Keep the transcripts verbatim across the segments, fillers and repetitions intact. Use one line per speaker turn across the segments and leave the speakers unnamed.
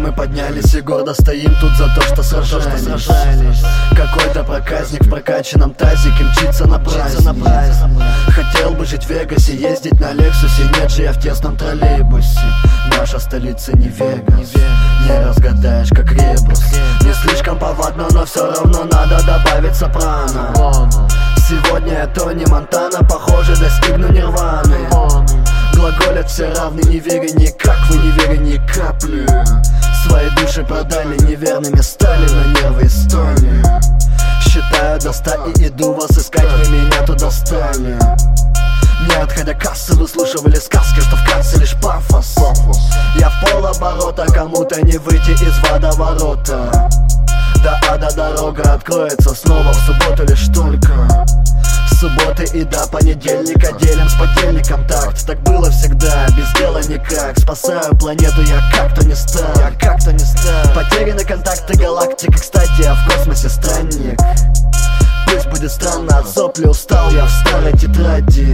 мы поднялись и гордо стоим тут за то, что сражались. Какой-то проказник в прокачанном тазике мчится на праздник. Хотел бы жить в Вегасе, ездить на Лексусе, нет же я в тесном троллейбусе. Наша столица не Вегас, не разгадаешь как ребус. Не слишком повадно, но все равно надо добавить сопрано. Сегодня я Тони Монтана, похоже, достигну нирваны. Глаголят все равны, не веря никак, вы не веря ни капли. Свои души продали, неверными стали, на нервы и стали. Считаю до ста и иду вас искать, вы меня тут достали. Не отходя кассы, выслушивали сказки, что вкратце лишь пафос. Я в полоборота, кому-то не выйти из водоворота. До ада дорога откроется снова в субботу лишь только. С субботы и до понедельника делим с подельником такт. Так было всегда, без дела никак. Спасаю планету я как-то не стал, я как-то не стал. Потеряны контакты галактики, кстати, я в космосе странник. Пусть будет странно, от сопли устал я в старой тетради.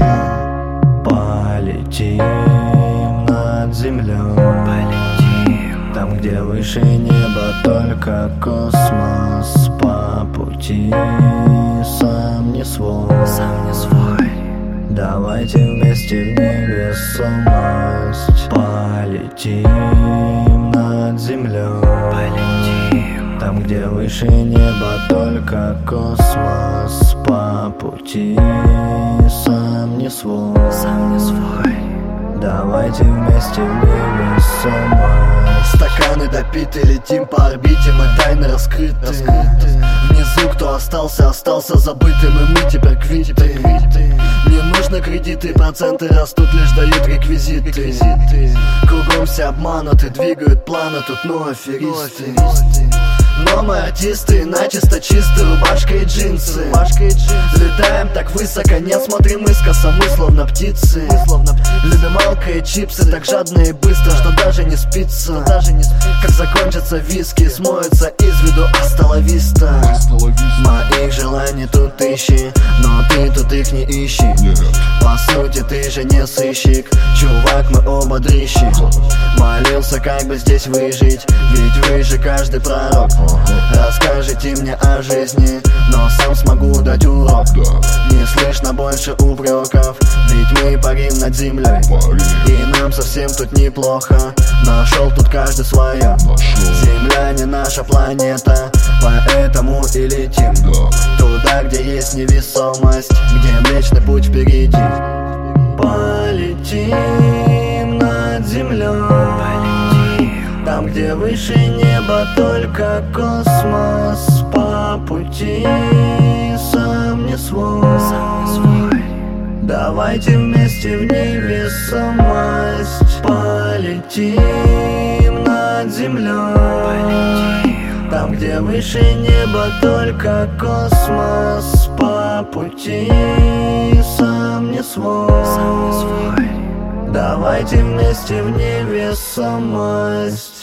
Полетим над землей, полетим там, где выше неба только космос. По пути сам не свой, сам не свой. Давайте вместе в невесомость. Полетим над землей, полетим там, где выше неба только космос. По пути сам не свой, сам не свой. Давайте вместе в невесомость.
Стаканы допиты, летим по орбите, мы тайны раскрыты, раскрыты. Внизу кто остался, остался забытым, и мы теперь квиты. Не нужно кредиты, проценты растут, лишь дают реквизиты. Кругом все обмануты, двигают планы, тут но аферисты. Но мы артисты, начисто чисты, рубашка и джинсы. Летаем так высоко, не смотрим искоса, мы словно птицы. Любим алко и чипсы, так жадно и быстро, что даже не спится. Как закончатся виски, смоются из виду асталависта. Моих желаний тут тысячи, но ты тут их не ищи. По сути ты же не сыщик, чувак, мы оба дрищи. Молился, как бы здесь выжить, ведь вы же каждый пророк. Расскажите мне о жизни, но сам смогу дать урок. Не слышно больше упреков, ведь мы парим над землей. И нам совсем тут неплохо, нашел тут каждый свое. Земля не наша планета, поэтому и летим туда, где есть невесомость, где Млечный Путь впереди.
Полетим над землей, полетим там, где выше неба только космос. По пути сам не свой, сам не свой. Давайте вместе в невесомость. Полетим над землей, полетим там, где выше неба только космос. По пути сам не свой, сам не свой. Давайте вместе в невесомость.